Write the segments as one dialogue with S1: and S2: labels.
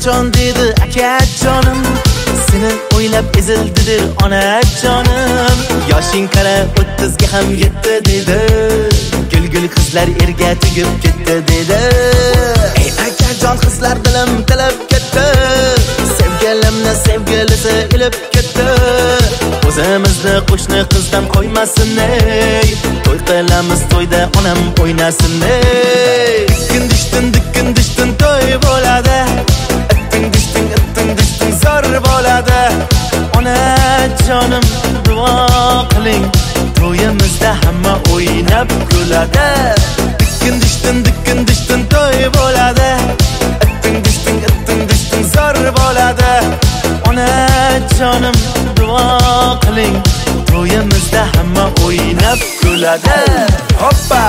S1: qachon dedi akajonim, seni o'ylab ezildidir onajonim. Yoshing qara 30 ga ham yetdi dedi, gul qizlar erga tegib ketdi dedi. Ey akajon, qizlar dilim tilab ketdi, sevgilimni sevgilisi ilib ketdi. O'zimizni qo'shni qizdan qo'ymasin ey, to'y qilamiz to'yda onam o'ynasin ey. Dikkin dishtin to'y bo'ladi, itting dishtin zor bo'ladi. Onajonim duo qiling, to'yimizda hamma o'ynab kuladi. Dikkin dishtin to'y bo'ladi, itting dishtin zor bo'ladi. Onajonim duo qiling, to'yimizda hamma o'ynab kuladi. Hoppa!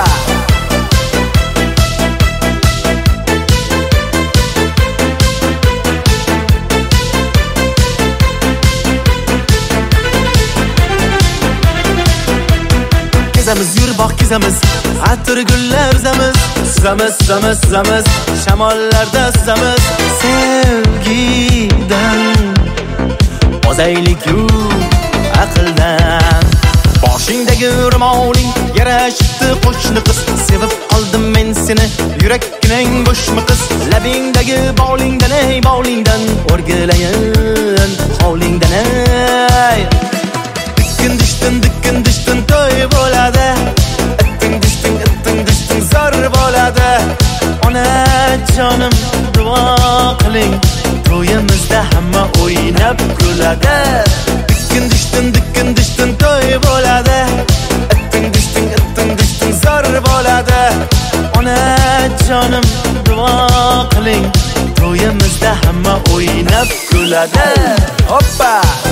S1: Kezamiz, yur bog' kezamiz, atir gullar uzamiz, suzamiz, shamollarda suzamiz. Sevgidan ozaylik-yu aqldan, boshingdagi ro'moling yarashibdi qo'shni qiz. Sevib qoldim men seni, yurakning bo'shmi qiz. Labingdagi bolingdan ey bolingdan, o'rgilayin hovlingdan ey. Dikkin dishtin to'y bo'ladi, itting dishtin zor bo'ladi. Onajonim duo qiling, to'yimizda hamma o'ynab kuladi. Dikkin dishtin to'y bo'ladi, itting dishtin zor bo'ladi. Onajonim duo qiling, to'yimizda hamma o'ynab kuladi. Hoppa!